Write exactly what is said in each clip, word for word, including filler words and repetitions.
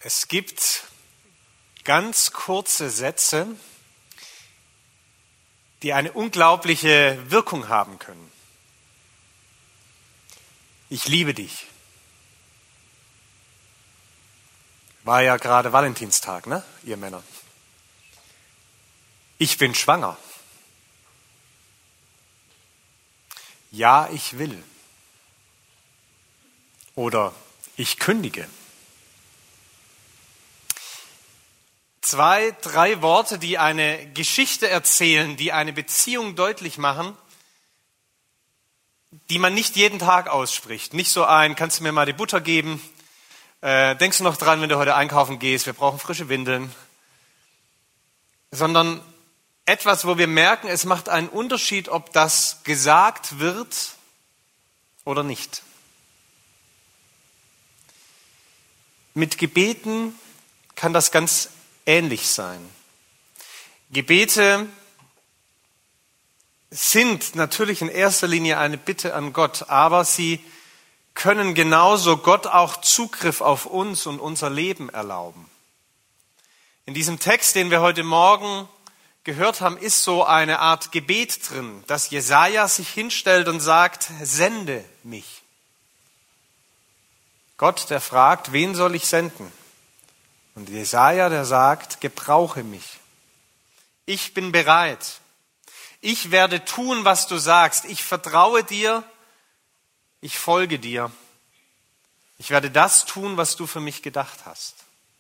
Es gibt ganz kurze Sätze, die eine unglaubliche Wirkung haben können. Ich liebe dich. War ja gerade Valentinstag, ne, ihr Männer? Ich bin schwanger. Ja, ich will. Oder ich kündige. Zwei, drei Worte, die eine Geschichte erzählen, die eine Beziehung deutlich machen, die man nicht jeden Tag ausspricht. Nicht so ein, kannst du mir mal die Butter geben? Äh, denkst du noch dran, wenn du heute einkaufen gehst, wir brauchen frische Windeln? Sondern etwas, wo wir merken, es macht einen Unterschied, ob das gesagt wird oder nicht. Mit Gebeten kann das ganz ähnlich sein. Gebete sind natürlich in erster Linie eine Bitte an Gott, aber sie können genauso Gott auch Zugriff auf uns und unser Leben erlauben. In diesem Text, den wir heute Morgen gehört haben, ist so eine Art Gebet drin, dass Jesaja sich hinstellt und sagt, sende mich. Gott, der fragt, wen soll ich senden? Und Jesaja, der sagt, gebrauche mich. Ich bin bereit. Ich werde tun, was du sagst. Ich vertraue dir. Ich folge dir. Ich werde das tun, was du für mich gedacht hast.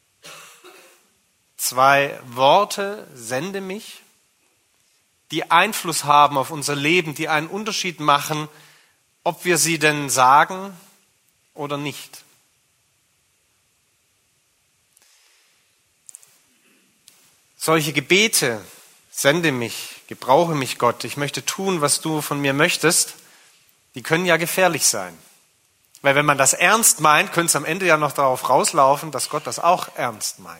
Zwei Worte, sende mich, die Einfluss haben auf unser Leben, die einen Unterschied machen, ob wir sie denn sagen oder nicht. Solche Gebete, sende mich, gebrauche mich Gott, ich möchte tun, was du von mir möchtest, die können ja gefährlich sein. Weil wenn man das ernst meint, könnte es am Ende ja noch darauf rauslaufen, dass Gott das auch ernst meint.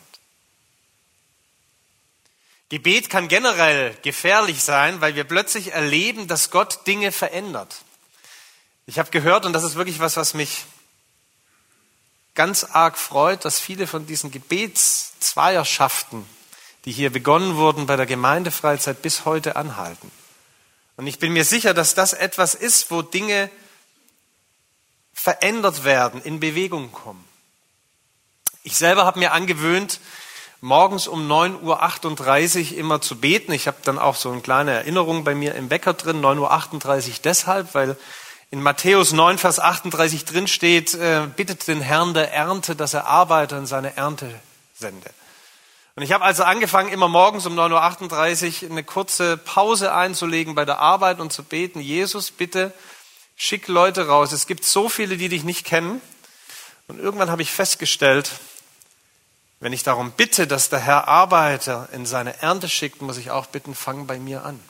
Gebet kann generell gefährlich sein, weil wir plötzlich erleben, dass Gott Dinge verändert. Ich habe gehört, und das ist wirklich was, was mich ganz arg freut, dass viele von diesen Gebetszweierschaften, die hier begonnen wurden bei der Gemeindefreizeit, bis heute anhalten. Und ich bin mir sicher, dass das etwas ist, wo Dinge verändert werden, in Bewegung kommen. Ich selber habe mir angewöhnt, morgens um neun Uhr achtunddreißig immer zu beten. Ich habe dann auch so eine kleine Erinnerung bei mir im Wecker drin, neun Uhr achtunddreißig deshalb, weil in Matthäus neun, Vers achtunddreißig drin steht, äh, bittet den Herrn der Ernte, dass er Arbeiter in seine Ernte sende. Und ich habe also angefangen, immer morgens um neun Uhr achtunddreißig eine kurze Pause einzulegen bei der Arbeit und zu beten, Jesus, bitte schick Leute raus. Es gibt so viele, die dich nicht kennen. Und irgendwann habe ich festgestellt, wenn ich darum bitte, dass der Herr Arbeiter in seine Ernte schickt, muss ich auch bitten, fang bei mir an.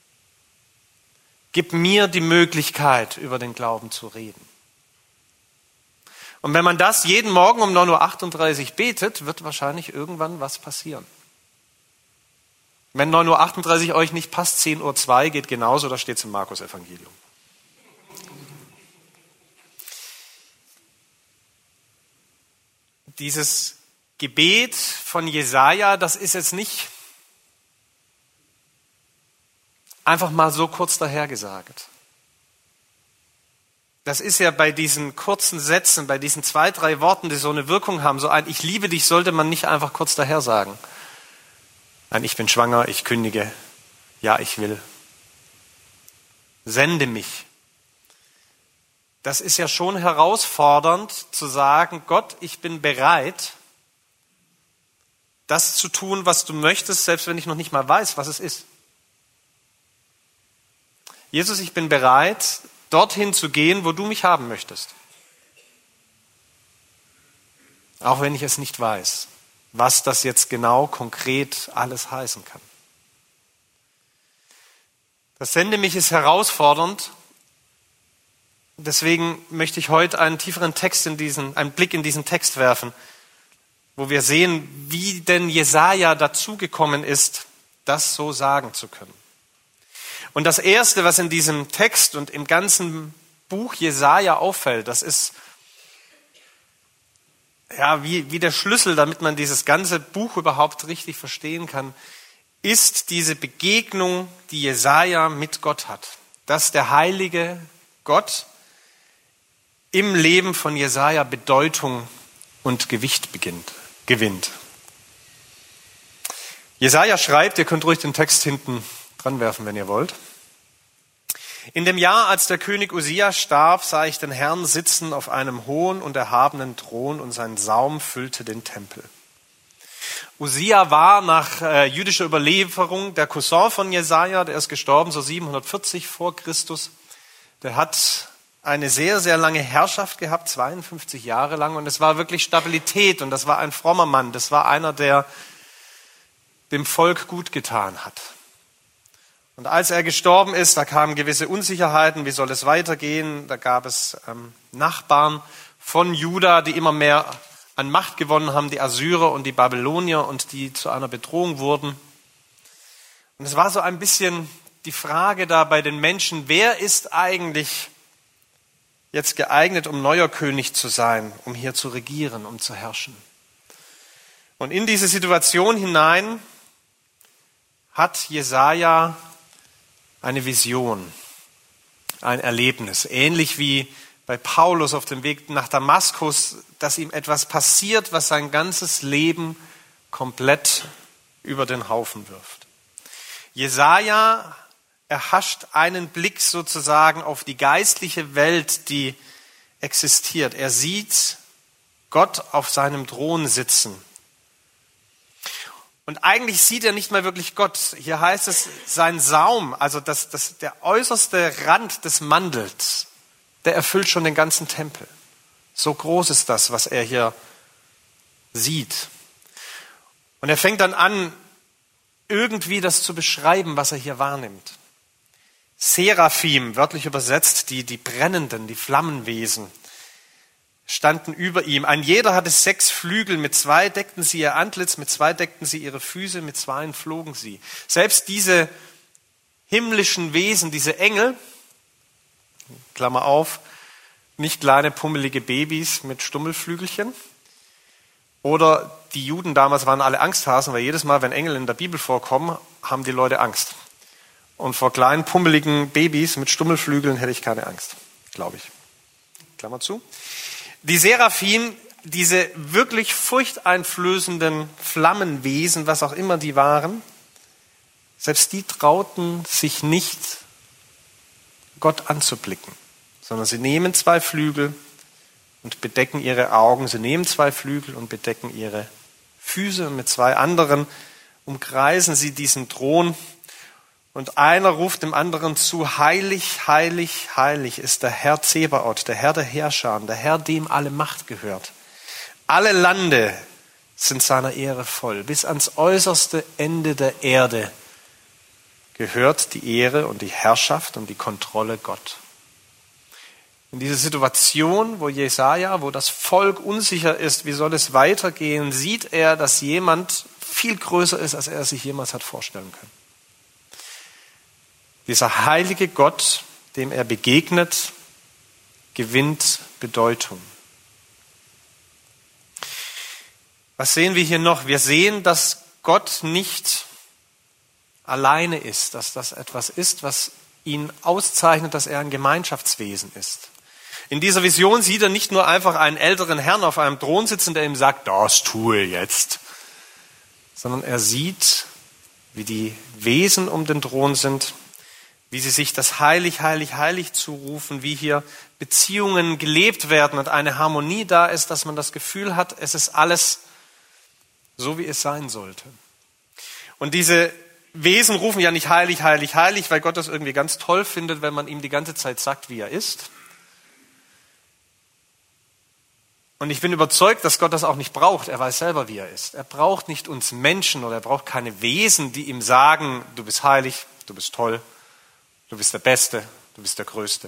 Gib mir die Möglichkeit, über den Glauben zu reden. Und wenn man das jeden Morgen um neun Uhr achtunddreißig betet, wird wahrscheinlich irgendwann was passieren. Wenn neun Uhr achtunddreißig euch nicht passt, zehn Uhr zwei geht genauso, da steht es im Markus-Evangelium. Dieses Gebet von Jesaja, das ist jetzt nicht einfach mal so kurz dahergesagt. Das ist ja bei diesen kurzen Sätzen, bei diesen zwei, drei Worten, die so eine Wirkung haben, so ein Ich liebe dich sollte man nicht einfach kurz daher sagen. Ein Ich bin schwanger, ich kündige, ja, ich will. Sende mich. Das ist ja schon herausfordernd zu sagen, Gott, ich bin bereit, das zu tun, was du möchtest, selbst wenn ich noch nicht mal weiß, was es ist. Jesus, ich bin bereit, dorthin zu gehen, wo du mich haben möchtest. Auch wenn ich es nicht weiß, was das jetzt genau konkret alles heißen kann. Das Sende mich ist herausfordernd. Deswegen möchte ich heute einen tieferen Text in diesen, einen Blick in diesen Text werfen, wo wir sehen, wie denn Jesaja dazugekommen ist, das so sagen zu können. Und das Erste, was in diesem Text und im ganzen Buch Jesaja auffällt, das ist ja, wie, wie der Schlüssel, damit man dieses ganze Buch überhaupt richtig verstehen kann, ist diese Begegnung, die Jesaja mit Gott hat. Dass der heilige Gott im Leben von Jesaja Bedeutung und Gewicht beginnt, gewinnt. Jesaja schreibt, ihr könnt ruhig den Text hinten dran werfen, wenn ihr wollt. In dem Jahr, als der König Usia starb, sah ich den Herrn sitzen auf einem hohen und erhabenen Thron und sein Saum füllte den Tempel. Usia war nach äh, jüdischer Überlieferung der Cousin von Jesaja, der ist gestorben, so siebenhundertvierzig vor Christus. Der hat eine sehr, sehr lange Herrschaft gehabt, zweiundfünfzig Jahre lang, und es war wirklich Stabilität, und das war ein frommer Mann. Das war einer, der dem Volk gut getan hat. Und als er gestorben ist, da kamen gewisse Unsicherheiten, wie soll es weitergehen? Da gab es ähm, Nachbarn von Juda, die immer mehr an Macht gewonnen haben, die Assyrer und die Babylonier, und die zu einer Bedrohung wurden. Und es war so ein bisschen die Frage da bei den Menschen, wer ist eigentlich jetzt geeignet, um neuer König zu sein, um hier zu regieren, um zu herrschen? Und in diese Situation hinein hat Jesaja eine Vision, ein Erlebnis, ähnlich wie bei Paulus auf dem Weg nach Damaskus, dass ihm etwas passiert, was sein ganzes Leben komplett über den Haufen wirft. Jesaja erhascht einen Blick sozusagen auf die geistliche Welt, die existiert. Er sieht Gott auf seinem Thron sitzen. Und eigentlich sieht er nicht mal wirklich Gott. Hier heißt es, sein Saum, also das, das, der äußerste Rand des Mantels, der erfüllt schon den ganzen Tempel. So groß ist das, was er hier sieht. Und er fängt dann an, irgendwie das zu beschreiben, was er hier wahrnimmt. Seraphim, wörtlich übersetzt, die, die Brennenden, die Flammenwesen, standen über ihm. Ein jeder hatte sechs Flügel, mit zwei deckten sie ihr Antlitz, mit zwei deckten sie ihre Füße, mit zweien flogen sie. Selbst diese himmlischen Wesen, diese Engel, Klammer auf, nicht kleine pummelige Babys mit Stummelflügelchen, oder die Juden damals waren alle Angsthasen, weil jedes Mal, wenn Engel in der Bibel vorkommen, haben die Leute Angst. Und vor kleinen pummeligen Babys mit Stummelflügeln hätte ich keine Angst, glaube ich. Klammer zu. Die Seraphim, diese wirklich furchteinflößenden Flammenwesen, was auch immer die waren, selbst die trauten sich nicht, Gott anzublicken, sondern sie nehmen zwei Flügel und bedecken ihre Augen, sie nehmen zwei Flügel und bedecken ihre Füße, und mit zwei anderen umkreisen sie diesen Thron, und einer ruft dem anderen zu: Heilig, heilig, heilig ist der Herr Zebaoth, der Herr der Herrscher, der Herr, dem alle Macht gehört. Alle Lande sind seiner Ehre voll. Bis ans äußerste Ende der Erde gehört die Ehre und die Herrschaft und die Kontrolle Gott. In dieser Situation, wo Jesaja, wo das Volk unsicher ist, wie soll es weitergehen, sieht er, dass jemand viel größer ist, als er sich jemals hat vorstellen können. Dieser heilige Gott, dem er begegnet, gewinnt Bedeutung. Was sehen wir hier noch? Wir sehen, dass Gott nicht alleine ist, dass das etwas ist, was ihn auszeichnet, dass er ein Gemeinschaftswesen ist. In dieser Vision sieht er nicht nur einfach einen älteren Herrn auf einem Thron sitzen, der ihm sagt, das tue jetzt, sondern er sieht, wie die Wesen um den Thron sind, wie sie sich das heilig, heilig, heilig zurufen, wie hier Beziehungen gelebt werden und eine Harmonie da ist, dass man das Gefühl hat, es ist alles so, wie es sein sollte. Und diese Wesen rufen ja nicht heilig, heilig, heilig, weil Gott das irgendwie ganz toll findet, wenn man ihm die ganze Zeit sagt, wie er ist. Und ich bin überzeugt, dass Gott das auch nicht braucht. Er weiß selber, wie er ist. Er braucht nicht uns Menschen oder er braucht keine Wesen, die ihm sagen, du bist heilig, du bist toll. Du bist der Beste, du bist der Größte.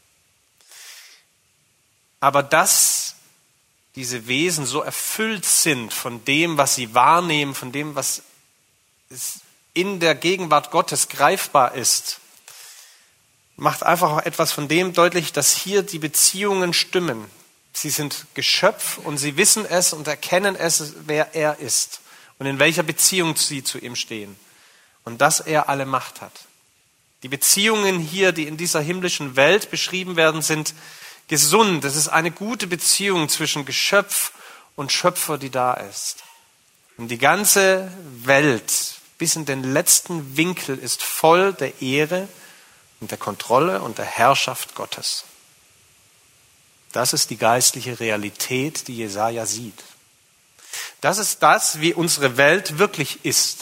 Aber dass diese Wesen so erfüllt sind von dem, was sie wahrnehmen, von dem, was in der Gegenwart Gottes greifbar ist, macht einfach auch etwas von dem deutlich, dass hier die Beziehungen stimmen. Sie sind Geschöpf und sie wissen es und erkennen es, wer er ist und in welcher Beziehung sie zu ihm stehen und dass er alle Macht hat. Die Beziehungen hier, die in dieser himmlischen Welt beschrieben werden, sind gesund. Es ist eine gute Beziehung zwischen Geschöpf und Schöpfer, die da ist. Und die ganze Welt bis in den letzten Winkel ist voll der Ehre und der Kontrolle und der Herrschaft Gottes. Das ist die geistliche Realität, die Jesaja sieht. Das ist das, wie unsere Welt wirklich ist.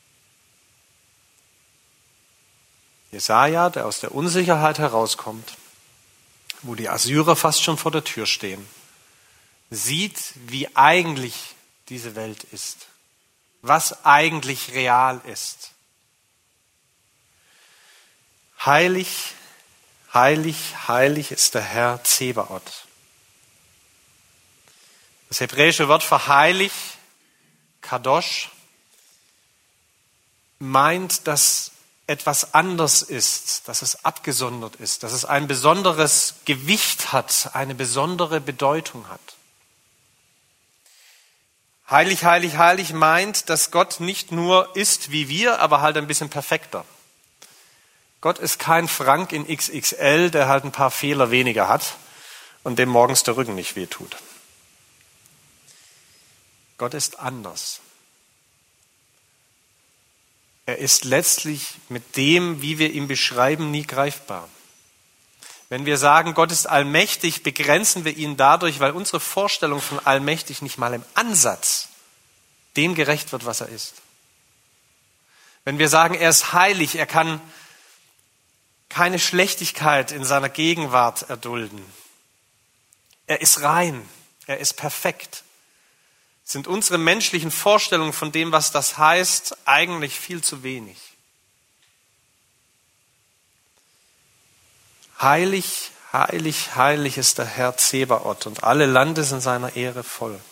Jesaja, der aus der Unsicherheit herauskommt, wo die Assyrer fast schon vor der Tür stehen, sieht, wie eigentlich diese Welt ist, was eigentlich real ist. Heilig, heilig, heilig ist der Herr Zebaoth. Das hebräische Wort für heilig, Kadosh, meint, dass etwas anders ist, dass es abgesondert ist, dass es ein besonderes Gewicht hat, eine besondere Bedeutung hat. Heilig, heilig, heilig meint, dass Gott nicht nur ist wie wir, aber halt ein bisschen perfekter. Gott ist kein Frank in X X L, der halt ein paar Fehler weniger hat und dem morgens der Rücken nicht wehtut. Gott ist anders. Er ist letztlich mit dem, wie wir ihn beschreiben, nie greifbar. Wenn wir sagen, Gott ist allmächtig, begrenzen wir ihn dadurch, weil unsere Vorstellung von allmächtig nicht mal im Ansatz dem gerecht wird, was er ist. Wenn wir sagen, er ist heilig, er kann keine Schlechtigkeit in seiner Gegenwart erdulden. Er ist rein, er ist perfekt. Sind unsere menschlichen Vorstellungen von dem, was das heißt, eigentlich viel zu wenig. Heilig, heilig, heilig ist der Herr Zebaoth und alle Lande sind seiner Ehre voll.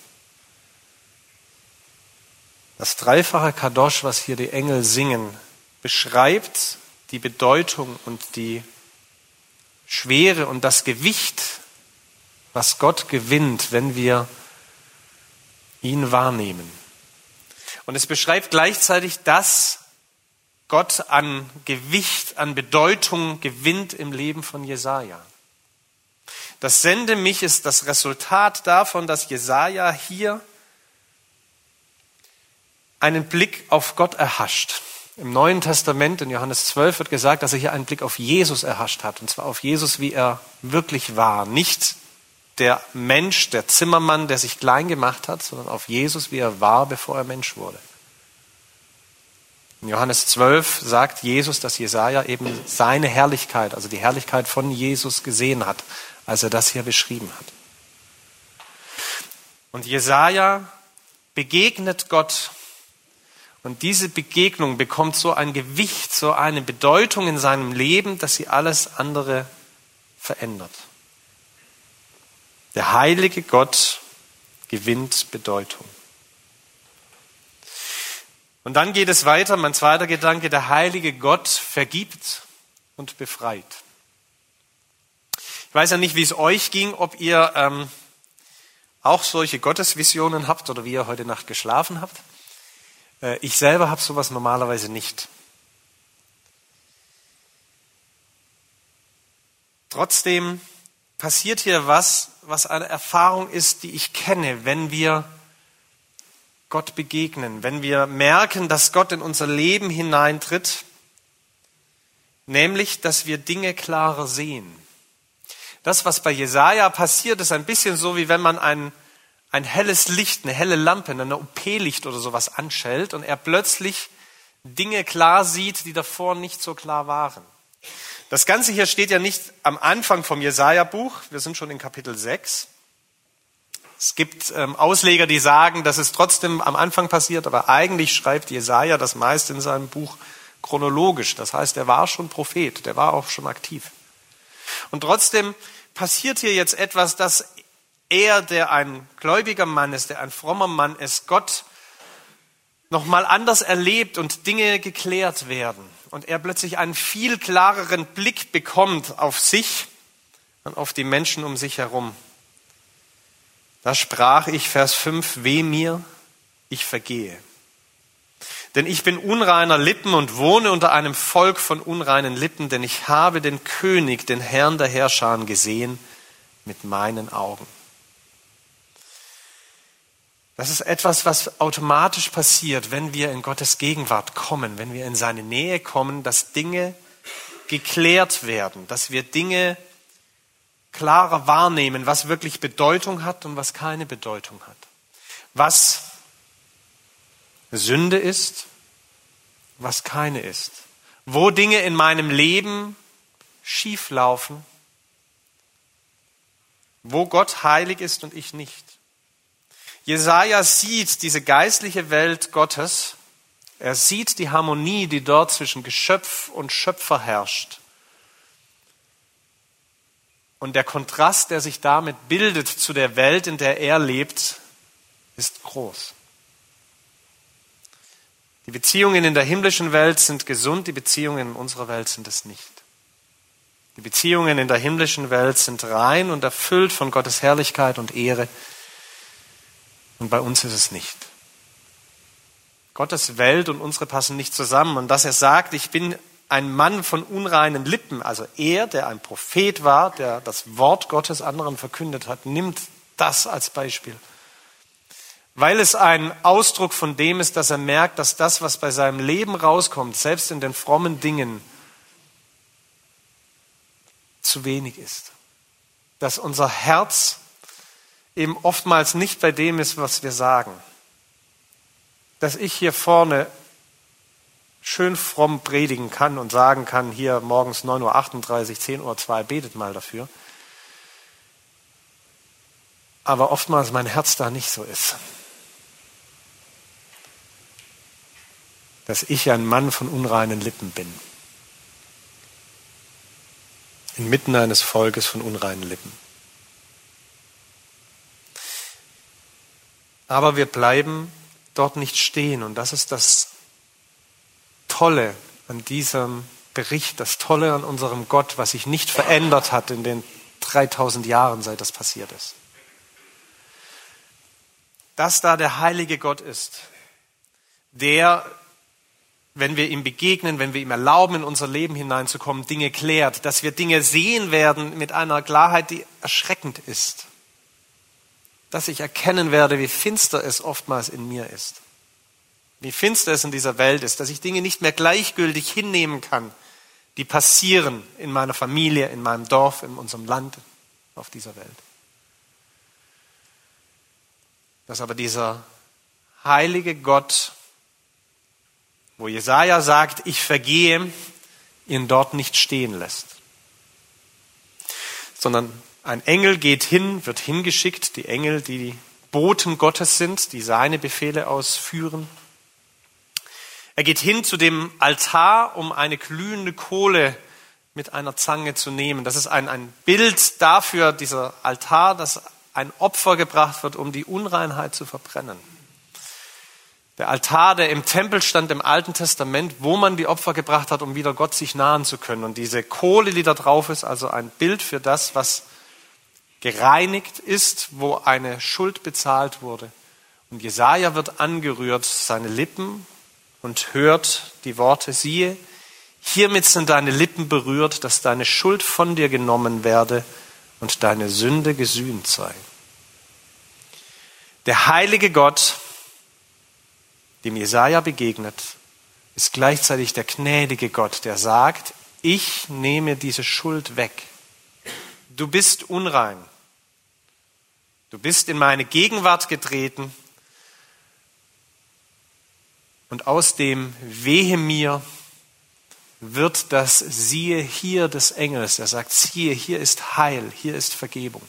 Das dreifache Kadosh, was hier die Engel singen, beschreibt die Bedeutung und die Schwere und das Gewicht, was Gott gewinnt, wenn wir ihn wahrnehmen. Und es beschreibt gleichzeitig, dass Gott an Gewicht, an Bedeutung gewinnt im Leben von Jesaja. Das Sende mich ist das Resultat davon, dass Jesaja hier einen Blick auf Gott erhascht. Im Neuen Testament, in Johannes zwölf, wird gesagt, dass er hier einen Blick auf Jesus erhascht hat. Und zwar auf Jesus, wie er wirklich war. Nicht der Mensch, der Zimmermann, der sich klein gemacht hat, sondern auf Jesus, wie er war, bevor er Mensch wurde. In Johannes zwölf sagt Jesus, dass Jesaja eben seine Herrlichkeit, also die Herrlichkeit von Jesus gesehen hat, als er das hier beschrieben hat. Und Jesaja begegnet Gott. Und diese Begegnung bekommt so ein Gewicht, so eine Bedeutung in seinem Leben, dass sie alles andere verändert. Der heilige Gott gewinnt Bedeutung. Und dann geht es weiter, mein zweiter Gedanke, der heilige Gott vergibt und befreit. Ich weiß ja nicht, wie es euch ging, ob ihr ähm, auch solche Gottesvisionen habt oder wie ihr heute Nacht geschlafen habt. Äh, ich selber habe sowas normalerweise nicht. Trotzdem passiert hier was, was eine Erfahrung ist, die ich kenne, wenn wir Gott begegnen, wenn wir merken, dass Gott in unser Leben hineintritt, nämlich, dass wir Dinge klarer sehen. Das, was bei Jesaja passiert, ist ein bisschen so, wie wenn man ein, ein helles Licht, eine helle Lampe, eine O P-Licht oder sowas anschaltet und er plötzlich Dinge klar sieht, die davor nicht so klar waren. Das Ganze hier steht ja nicht am Anfang vom Jesaja-Buch, wir sind schon in Kapitel sechs. Es gibt ähm, Ausleger, die sagen, dass es trotzdem am Anfang passiert, aber eigentlich schreibt Jesaja das meiste in seinem Buch chronologisch. Das heißt, er war schon Prophet, der war auch schon aktiv. Und trotzdem passiert hier jetzt etwas, dass er, der ein gläubiger Mann ist, der ein frommer Mann ist, Gott nochmal anders erlebt und Dinge geklärt werden. Und er plötzlich einen viel klareren Blick bekommt auf sich und auf die Menschen um sich herum. Da sprach ich, Vers fünf, weh mir, ich vergehe. Denn ich bin unreiner Lippen und wohne unter einem Volk von unreinen Lippen, denn ich habe den König, den Herrn der Herrscher gesehen mit meinen Augen. Das ist etwas, was automatisch passiert, wenn wir in Gottes Gegenwart kommen, wenn wir in seine Nähe kommen, dass Dinge geklärt werden, dass wir Dinge klarer wahrnehmen, was wirklich Bedeutung hat und was keine Bedeutung hat. Was Sünde ist, was keine ist. Wo Dinge in meinem Leben schief laufen, wo Gott heilig ist und ich nicht. Jesaja sieht diese geistliche Welt Gottes. Er sieht die Harmonie, die dort zwischen Geschöpf und Schöpfer herrscht. Und der Kontrast, der sich damit bildet zu der Welt, in der er lebt, ist groß. Die Beziehungen in der himmlischen Welt sind gesund, die Beziehungen in unserer Welt sind es nicht. Die Beziehungen in der himmlischen Welt sind rein und erfüllt von Gottes Herrlichkeit und Ehre. Und bei uns ist es nicht. Gottes Welt und unsere passen nicht zusammen. Und dass er sagt, ich bin ein Mann von unreinen Lippen, also er, der ein Prophet war, der das Wort Gottes anderen verkündet hat, nimmt das als Beispiel. Weil es ein Ausdruck von dem ist, dass er merkt, dass das, was bei seinem Leben rauskommt, selbst in den frommen Dingen, zu wenig ist. Dass unser Herz eben oftmals nicht bei dem ist, was wir sagen. Dass ich hier vorne schön fromm predigen kann und sagen kann, hier morgens neun Uhr achtunddreißig, zehn Uhr zwei, betet mal dafür. Aber oftmals mein Herz da nicht so ist. Dass ich ein Mann von unreinen Lippen bin. Inmitten eines Volkes von unreinen Lippen. Aber wir bleiben dort nicht stehen. Und das ist das Tolle an diesem Bericht, das Tolle an unserem Gott, was sich nicht verändert hat in den dreitausend Jahren, seit das passiert ist. Dass da der heilige Gott ist, der, wenn wir ihm begegnen, wenn wir ihm erlauben, in unser Leben hineinzukommen, Dinge klärt, dass wir Dinge sehen werden mit einer Klarheit, die erschreckend ist. Dass ich erkennen werde, wie finster es oftmals in mir ist. Wie finster es in dieser Welt ist, dass ich Dinge nicht mehr gleichgültig hinnehmen kann, die passieren in meiner Familie, in meinem Dorf, in unserem Land, auf dieser Welt. Dass aber dieser heilige Gott, wo Jesaja sagt, ich vergehe, ihn dort nicht stehen lässt. Sondern ein Engel geht hin, wird hingeschickt, die Engel, die die Boten Gottes sind, die seine Befehle ausführen. Er geht hin zu dem Altar, um eine glühende Kohle mit einer Zange zu nehmen. Das ist ein, ein Bild dafür, dieser Altar, dass ein Opfer gebracht wird, um die Unreinheit zu verbrennen. Der Altar, der im Tempel stand im Alten Testament, wo man die Opfer gebracht hat, um wieder Gott sich nahen zu können. Und diese Kohle, die da drauf ist, also ein Bild für das, was gereinigt ist, wo eine Schuld bezahlt wurde. Und Jesaja wird angerührt, seine Lippen, und hört die Worte, siehe, hiermit sind deine Lippen berührt, dass deine Schuld von dir genommen werde und deine Sünde gesühnt sei. Der heilige Gott, dem Jesaja begegnet, ist gleichzeitig der gnädige Gott, der sagt, ich nehme diese Schuld weg. Du bist unrein. Du bist in meine Gegenwart getreten und aus dem Wehe mir wird das siehe hier des Engels. Er sagt, siehe, hier ist Heil, hier ist Vergebung.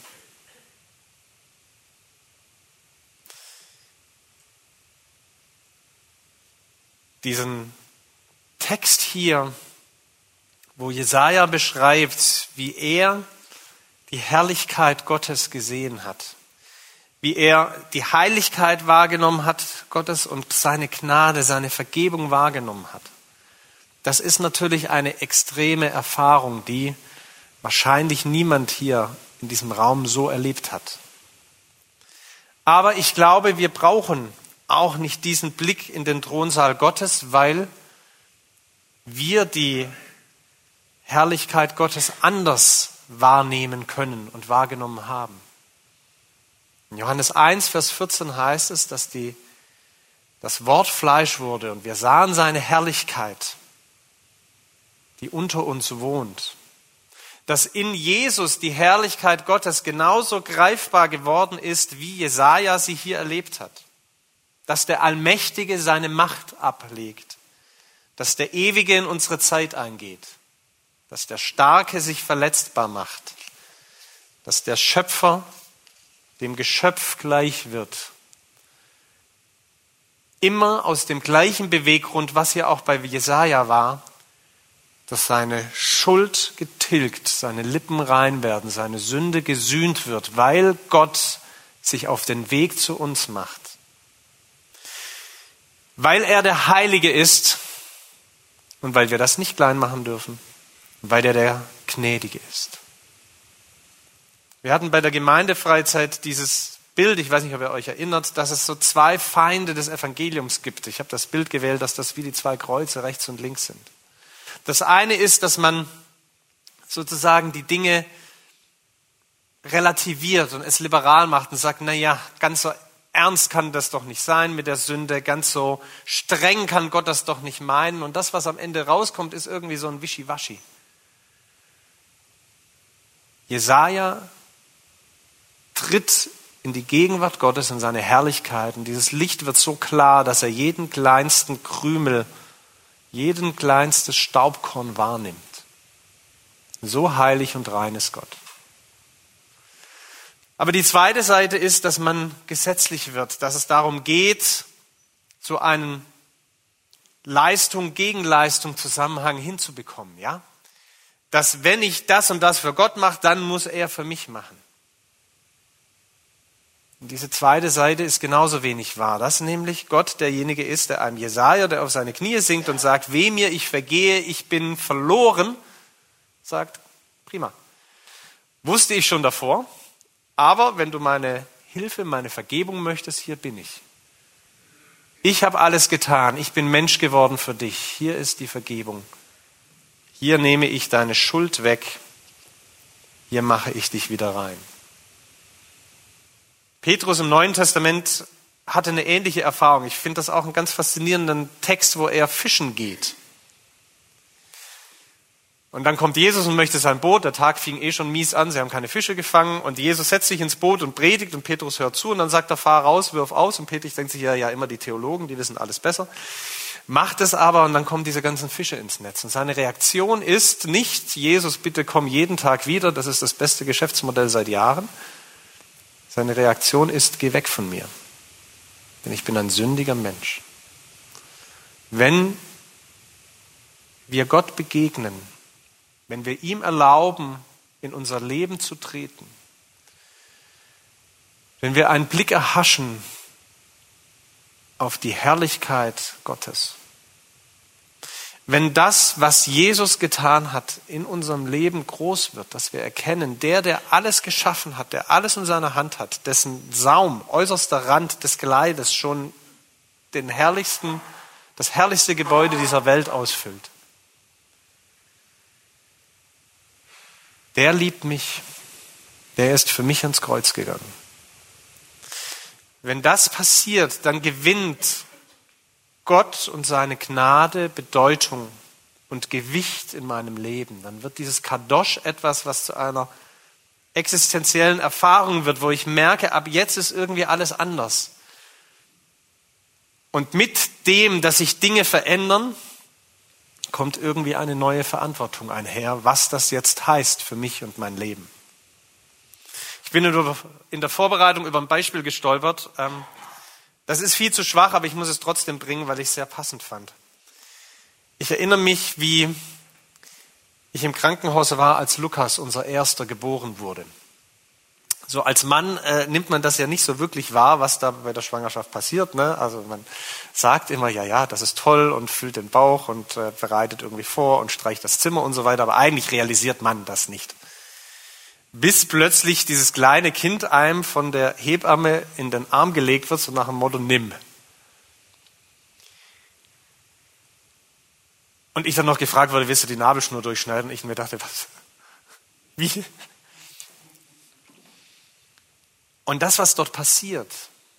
Diesen Text hier, wo Jesaja beschreibt, wie er die Herrlichkeit Gottes gesehen hat, wie er die Heiligkeit wahrgenommen hat Gottes und seine Gnade, seine Vergebung wahrgenommen hat. Das ist natürlich eine extreme Erfahrung, die wahrscheinlich niemand hier in diesem Raum so erlebt hat. Aber ich glaube, wir brauchen auch nicht diesen Blick in den Thronsaal Gottes, weil wir die Herrlichkeit Gottes anders wahrnehmen können und wahrgenommen haben. In Johannes eins, Vers vierzehn heißt es, dass die, das Wort Fleisch wurde und wir sahen seine Herrlichkeit, die unter uns wohnt. Dass in Jesus die Herrlichkeit Gottes genauso greifbar geworden ist, wie Jesaja sie hier erlebt hat. Dass der Allmächtige seine Macht ablegt. Dass der Ewige in unsere Zeit eingeht. Dass der Starke sich verletzbar macht. Dass der Schöpfer dem Geschöpf gleich wird. Immer aus dem gleichen Beweggrund, was hier auch bei Jesaja war, dass seine Schuld getilgt, seine Lippen rein werden, seine Sünde gesühnt wird, weil Gott sich auf den Weg zu uns macht. Weil er der Heilige ist und weil wir das nicht klein machen dürfen, weil er der Gnädige ist. Wir hatten bei der Gemeindefreizeit dieses Bild, ich weiß nicht, ob ihr euch erinnert, dass es so zwei Feinde des Evangeliums gibt. Ich habe das Bild gewählt, dass das wie die zwei Kreuze rechts und links sind. Das eine ist, dass man sozusagen die Dinge relativiert und es liberal macht und sagt, na ja, ganz so ernst kann das doch nicht sein mit der Sünde, ganz so streng kann Gott das doch nicht meinen. Und das, was am Ende rauskommt, ist irgendwie so ein Wischiwaschi. Jesaja tritt in die Gegenwart Gottes, in seine Herrlichkeit. Und dieses Licht wird so klar, dass er jeden kleinsten Krümel, jeden kleinstes Staubkorn wahrnimmt. So heilig und rein ist Gott. Aber die zweite Seite ist, dass man gesetzlich wird, dass es darum geht, so einen Leistung gegen Leistung Zusammenhang hinzubekommen, ja? Dass wenn ich das und das für Gott mache, dann muss er für mich machen. Und diese zweite Seite ist genauso wenig wahr, dass nämlich Gott derjenige ist, der einem Jesaja, der auf seine Knie sinkt und sagt, weh mir, ich vergehe, ich bin verloren, sagt, prima. Wusste ich schon davor, aber wenn du meine Hilfe, meine Vergebung möchtest, hier bin ich. Ich habe alles getan, ich bin Mensch geworden für dich, hier ist die Vergebung. Hier nehme ich deine Schuld weg, hier mache ich dich wieder rein. Petrus im Neuen Testament hatte eine ähnliche Erfahrung. Ich finde das auch einen ganz faszinierenden Text, wo er fischen geht. Und dann kommt Jesus und möchte sein Boot. Der Tag fing eh schon mies an, sie haben keine Fische gefangen. Und Jesus setzt sich ins Boot und predigt und Petrus hört zu. Und dann sagt er, fahr raus, wirf aus. Und Petrus denkt sich, ja, ja, immer die Theologen, die wissen alles besser. Macht es aber und dann kommen diese ganzen Fische ins Netz. Und seine Reaktion ist nicht, Jesus, bitte komm jeden Tag wieder, das ist das beste Geschäftsmodell seit Jahren. Seine Reaktion ist, geh weg von mir, denn ich bin ein sündiger Mensch. Wenn wir Gott begegnen, wenn wir ihm erlauben, in unser Leben zu treten, wenn wir einen Blick erhaschen auf die Herrlichkeit Gottes, wenn das, was Jesus getan hat, in unserem Leben groß wird, dass wir erkennen, der, der alles geschaffen hat, der alles in seiner Hand hat, dessen Saum, äußerster Rand des Kleides schon den herrlichsten, das herrlichste Gebäude dieser Welt ausfüllt. Der liebt mich, der ist für mich ans Kreuz gegangen. Wenn das passiert, dann gewinnt Gott und seine Gnade Bedeutung und Gewicht in meinem Leben. Dann wird dieses Kadosh etwas, was zu einer existenziellen Erfahrung wird, wo ich merke, ab jetzt ist irgendwie alles anders. Und mit dem, dass sich Dinge verändern, kommt irgendwie eine neue Verantwortung einher, was das jetzt heißt für mich und mein Leben. Ich bin in der Vorbereitung über ein Beispiel gestolpert. Das ist viel zu schwach, aber ich muss es trotzdem bringen, weil ich es sehr passend fand. Ich erinnere mich, wie ich im Krankenhaus war, als Lukas, unser Erster, geboren wurde. So als Mann äh, nimmt man das ja nicht so wirklich wahr, was da bei der Schwangerschaft passiert. Ne? Also man sagt immer, ja, ja, das ist toll und füllt den Bauch und äh, bereitet irgendwie vor und streicht das Zimmer und so weiter. Aber eigentlich realisiert man das nicht. bis plötzlich dieses kleine Kind einem von der Hebamme in den Arm gelegt wird, so nach dem Motto, nimm. Und ich dann noch gefragt wurde, willst du die Nabelschnur durchschneiden? Und ich mir dachte, was? Wie? Und das, was dort passiert,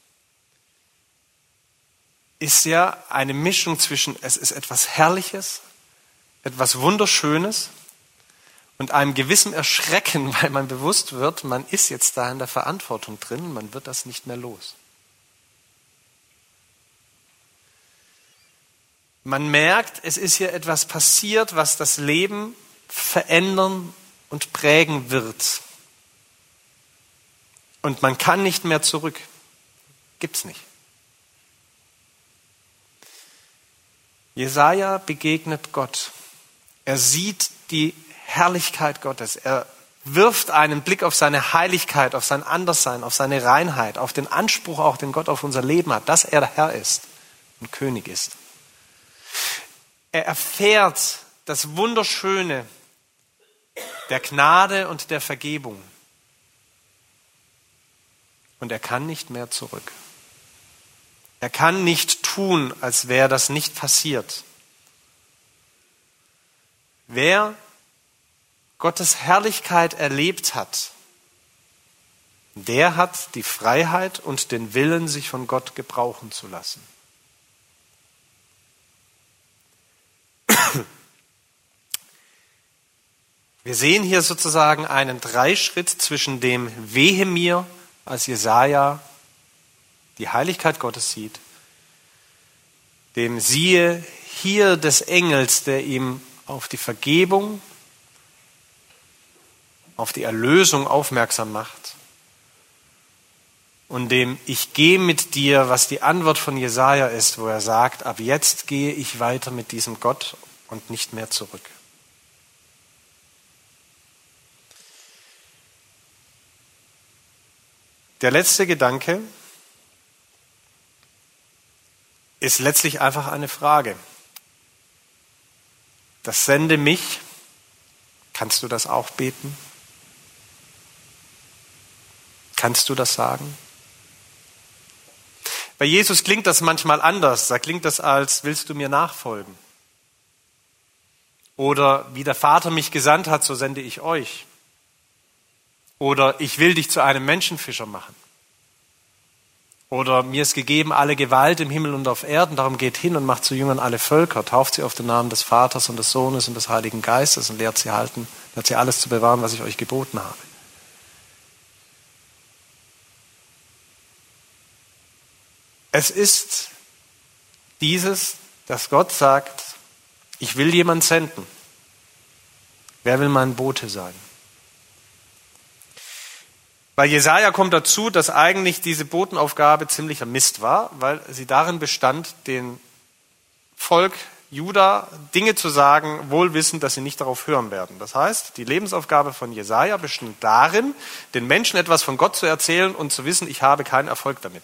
ist ja eine Mischung zwischen, es ist etwas Herrliches, etwas Wunderschönes und einem gewissen Erschrecken, weil man bewusst wird, man ist jetzt da in der Verantwortung drin, man wird das nicht mehr los. Man merkt, es ist hier etwas passiert, was das Leben verändern und prägen wird. Und man kann nicht mehr zurück. Gibt's nicht. Jesaja begegnet Gott. Er sieht die Herrlichkeit Gottes. Er wirft einen Blick auf seine Heiligkeit, auf sein Anderssein, auf seine Reinheit, auf den Anspruch auch, den Gott auf unser Leben hat, dass er der Herr ist und König ist. Er erfährt das Wunderschöne der Gnade und der Vergebung. Und er kann nicht mehr zurück. Er kann nicht tun, als wäre das nicht passiert. Wer Gottes Herrlichkeit erlebt hat, der hat die Freiheit und den Willen, sich von Gott gebrauchen zu lassen. Wir sehen hier sozusagen einen Dreischritt zwischen dem Wehe mir, als Jesaja die Heiligkeit Gottes sieht, dem siehe hier des Engels, der ihm auf die Vergebung, auf die Erlösung aufmerksam macht, und dem ich gehe mit dir, was die Antwort von Jesaja ist, wo er sagt, ab jetzt gehe ich weiter mit diesem Gott und nicht mehr zurück. Der letzte Gedanke ist letztlich einfach eine Frage. Das sende mich. Kannst du das auch beten? Kannst du das sagen? Bei Jesus klingt das manchmal anders. Da klingt das als, willst du mir nachfolgen? Oder wie der Vater mich gesandt hat, so sende ich euch. Oder ich will dich zu einem Menschenfischer machen. Oder mir ist gegeben alle Gewalt im Himmel und auf Erden, darum geht hin und macht zu Jüngern alle Völker, tauft sie auf den Namen des Vaters und des Sohnes und des Heiligen Geistes und lehrt sie halten, lehrt sie alles zu bewahren, was ich euch geboten habe. Es ist dieses, dass Gott sagt, ich will jemand senden. Wer will mein Bote sein? Bei Jesaja kommt dazu, dass eigentlich diese Botenaufgabe ziemlicher Mist war, weil sie darin bestand, dem Volk Juda Dinge zu sagen, wohl wissend, dass sie nicht darauf hören werden. Das heißt, die Lebensaufgabe von Jesaja bestand darin, den Menschen etwas von Gott zu erzählen und zu wissen, ich habe keinen Erfolg damit.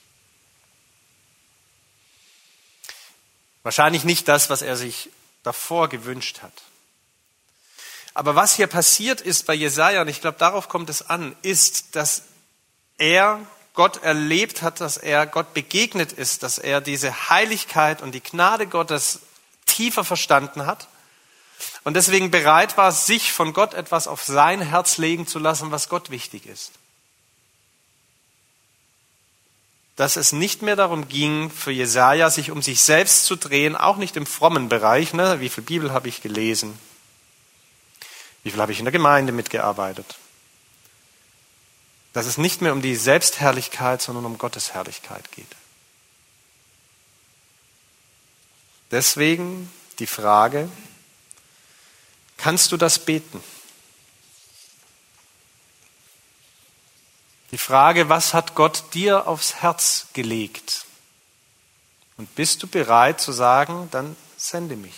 Wahrscheinlich nicht das, was er sich davor gewünscht hat. Aber was hier passiert ist bei Jesaja, und ich glaube, darauf kommt es an, ist, dass er Gott erlebt hat, dass er Gott begegnet ist, dass er diese Heiligkeit und die Gnade Gottes tiefer verstanden hat und deswegen bereit war, sich von Gott etwas auf sein Herz legen zu lassen, was Gott wichtig ist. Dass es nicht mehr darum ging, für Jesaja sich um sich selbst zu drehen, auch nicht im frommen Bereich, ne? Wie viel Bibel habe ich gelesen? Wie viel habe ich in der Gemeinde mitgearbeitet? Dass es nicht mehr um die Selbstherrlichkeit, sondern um Gottes Herrlichkeit geht. Deswegen die Frage, kannst du das beten? Die Frage, was hat Gott dir aufs Herz gelegt? Und bist du bereit zu sagen, dann sende mich?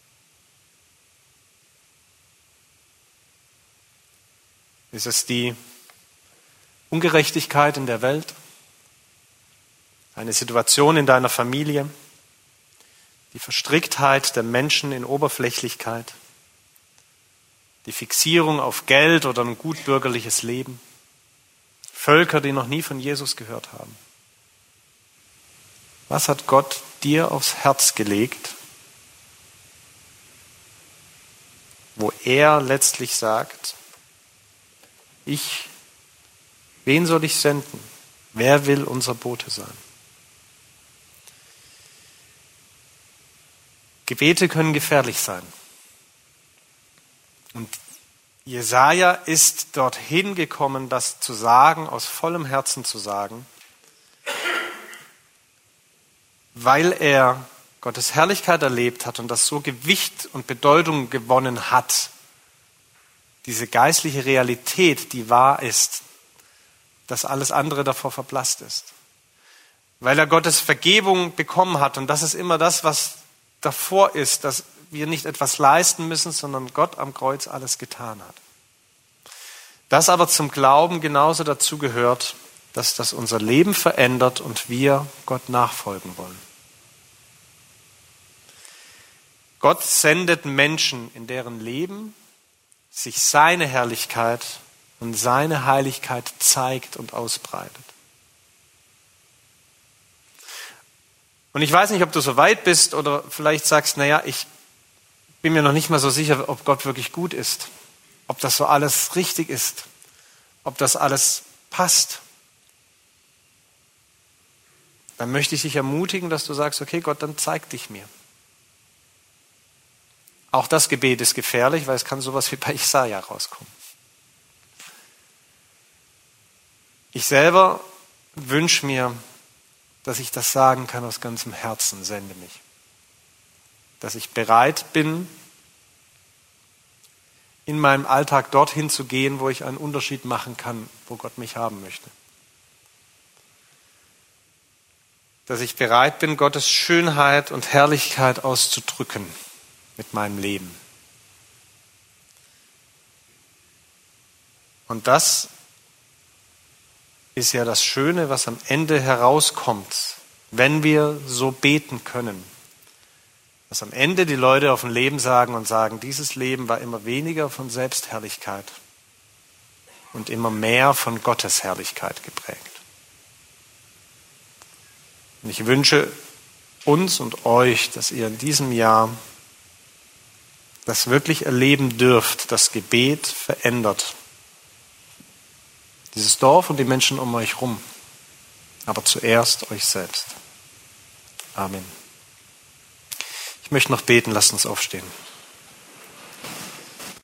Ist es die Ungerechtigkeit in der Welt? Eine Situation in deiner Familie? Die Verstricktheit der Menschen in Oberflächlichkeit? die Fixierung auf Geld oder ein gutbürgerliches Leben, Völker, die noch nie von Jesus gehört haben. Was hat Gott dir aufs Herz gelegt, wo er letztlich sagt, ich, wen soll ich senden? Wer will unser Bote sein? Gebete können gefährlich sein. Und Jesaja ist dorthin gekommen, das zu sagen, aus vollem Herzen zu sagen, weil er Gottes Herrlichkeit erlebt hat und das so Gewicht und Bedeutung gewonnen hat, diese geistliche Realität, die wahr ist, dass alles andere davor verblasst ist. Weil er Gottes Vergebung bekommen hat, und das ist immer das, was davor ist, dass wir nicht etwas leisten müssen, sondern Gott am Kreuz alles getan hat. Das aber zum Glauben genauso dazu gehört, dass das unser Leben verändert und wir Gott nachfolgen wollen. Gott sendet Menschen, in deren Leben sich seine Herrlichkeit und seine Heiligkeit zeigt und ausbreitet. Und ich weiß nicht, ob du so weit bist oder vielleicht sagst, naja, ich bin mir noch nicht mal so sicher, ob Gott wirklich gut ist, ob das so alles richtig ist, ob das alles passt. Dann möchte ich dich ermutigen, dass du sagst, okay Gott, dann zeig dich mir. Auch das Gebet ist gefährlich, weil es kann sowas wie bei Jesaja rauskommen. Ich selber wünsche mir, dass ich das sagen kann aus ganzem Herzen, sende mich. Dass ich bereit bin, in meinem Alltag dorthin zu gehen, wo ich einen Unterschied machen kann, wo Gott mich haben möchte. Dass ich bereit bin, Gottes Schönheit und Herrlichkeit auszudrücken mit meinem Leben. Und das ist ja das Schöne, was am Ende herauskommt, wenn wir so beten können. Dass am Ende die Leute auf ein Leben sagen und sagen, dieses Leben war immer weniger von Selbstherrlichkeit und immer mehr von Gottes Herrlichkeit geprägt. Und ich wünsche uns und euch, dass ihr in diesem Jahr das wirklich erleben dürft, das Gebet verändert. Dieses Dorf und die Menschen um euch rum, aber zuerst euch selbst. Amen. Ich möchte noch beten, lasst uns aufstehen.